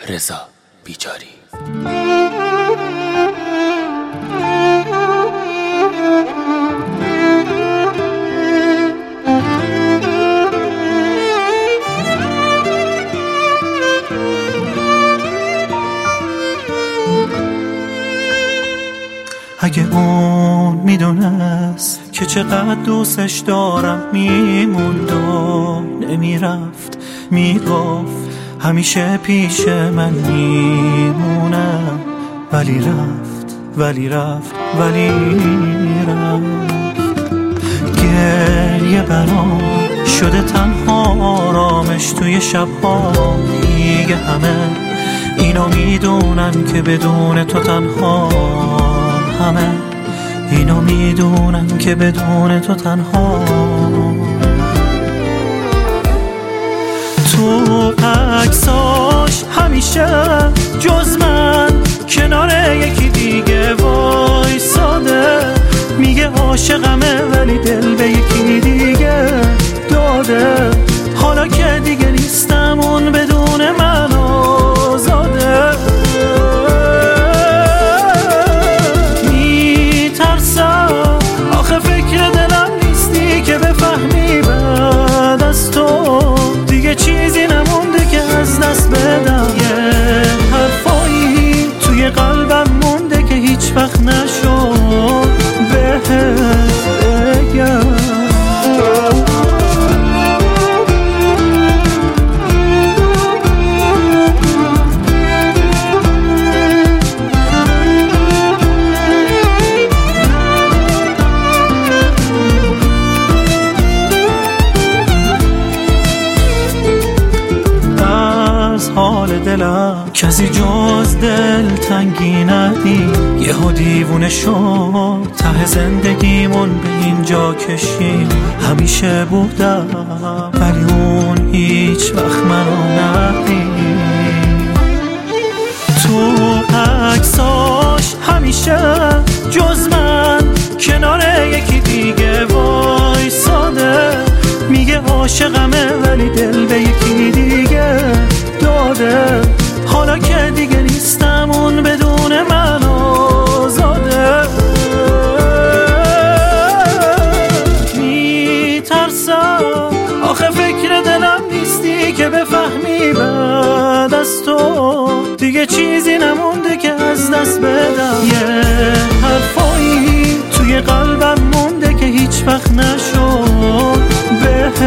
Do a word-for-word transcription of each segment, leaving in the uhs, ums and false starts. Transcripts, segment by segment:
رضا بیجاری. اگه اون میدونست که چقدر دوستش دارم میموند و نمیرفت، میگفت همیشه پیش من میمونم، ولی رفت ولی رفت ولی رفت. گریه برام شده تنها آرامش توی شبها، دیگه همه اینو میدونن که بدون تو تنها، همه اینو میدونن که بدون تو تنها. تو عکساش همیشه جز من کنار یکی دیگه وایساده، میگه عاشقمه ولی دل به یکی دیگه داده. حالا که دیگه نیستم اون بدون من آزاده. میترسم آخه فکر دلم نیستی که بفهمی بعد از تو دیگه چیزی نمونده که از دست بدم. یه حرفایی توی قلبم مونده که هیچ وقت نشد بهت بگم. حال دلم کسی جز دل تنگی ندید، یهو دیوونه شد ته زندگیمون به اینجا کشید. همیشه بودم ولی اون هیچ وقت منو ندید. تو عکساش همیشه جز من کنار یکی دیگه وایساده، میگه عاشقمه ولی دل به یکی دیگه داده. حالا که دیگه نیستم اون بدون من آزاده. میترسم آخه فکر دلم نیستی که بفهمی بعد از تو دیگه چیزی نمونده که از دست بدم. یه حرفایی توی قلبم مونده که هیچ وقت نشد بهت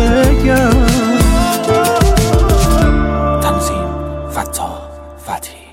بگم. تنظیم فتاح فتحی.